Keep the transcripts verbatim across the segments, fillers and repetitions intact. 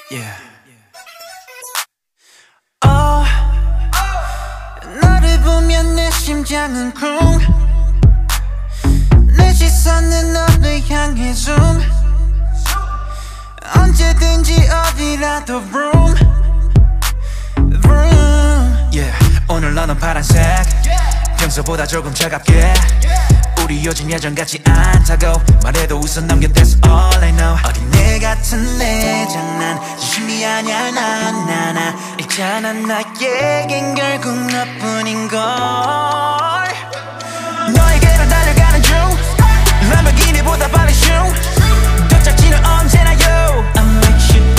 Yeah. Oh, 너를 보면 내 심장은 쿵. 내 시선은 너를 향해 zoom. 언제든지 어디라도 room, room. Yeah. 오늘 너는 파란색, 평소보다 조금 차갑게. 우리 요즘 예전 같지 않다고 말해도 웃어 넘겨 that's all I know. 어린애 같은 내 장난 진심이 아냐 나나나 있잖아 나에겐 결국 너뿐인걸. 너에게로 달려가는 중 람보르기니보다 빨리 슝 도착지는 언제나 you I'm with you.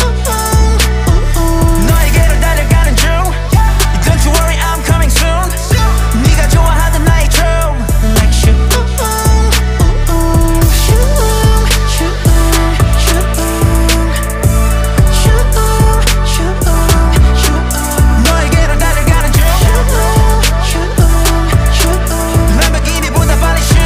너에게로 달려가는 중 Don't you worry I'm coming soon. 네가 좋아하던 나의 춤 Like you. 너에게로 달려가는 중 람보르기니보다 빨리 슝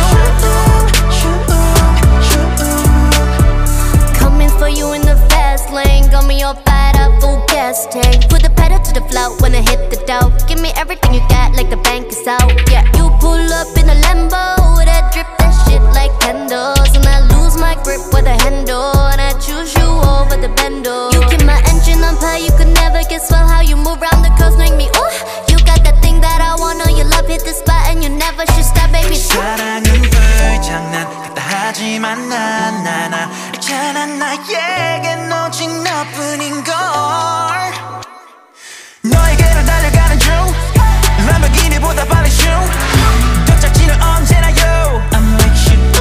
Coming for you in the fast lane, got me all fired up, full gas tank. Put the pedal to the floor when I hit the dough. Give me everything you got, like the bank is out. Yeah, you pull up in a Lambo, that drip that shit like candles, and I lose my grip with the handle, and I choose you over the bendo. You keep my engine on fire, you could never guess well how you move round the curves, make me ooh. You got that thing that I want, know your love hit the spot, and you never should stop, baby. 사랑은 불장난 같다 하지만 난 나나 있잖아 나에겐 오직 너뿐인걸. 너에게로 달려가는 중 람보르기니보다 빨리 슝 도착지는 언제나 you I'm with you.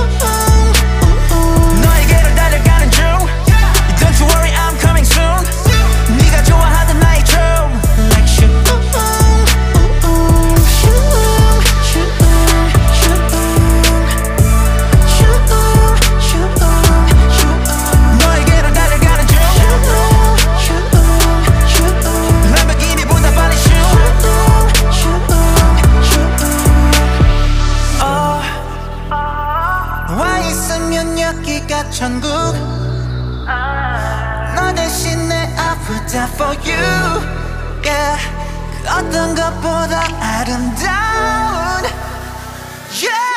너에게로 달려가는 중 Don't you worry I'm coming soon. 네가 좋아하던 나의 춤 Like you. 너에게로 달려가는 중 람보르기니보다 빨리 슝 Oh, 너와 있으면 여기가 천국. 너 대신에 I would die for you. Yeah, 그 어떤 것보다 아름다운 Yeah.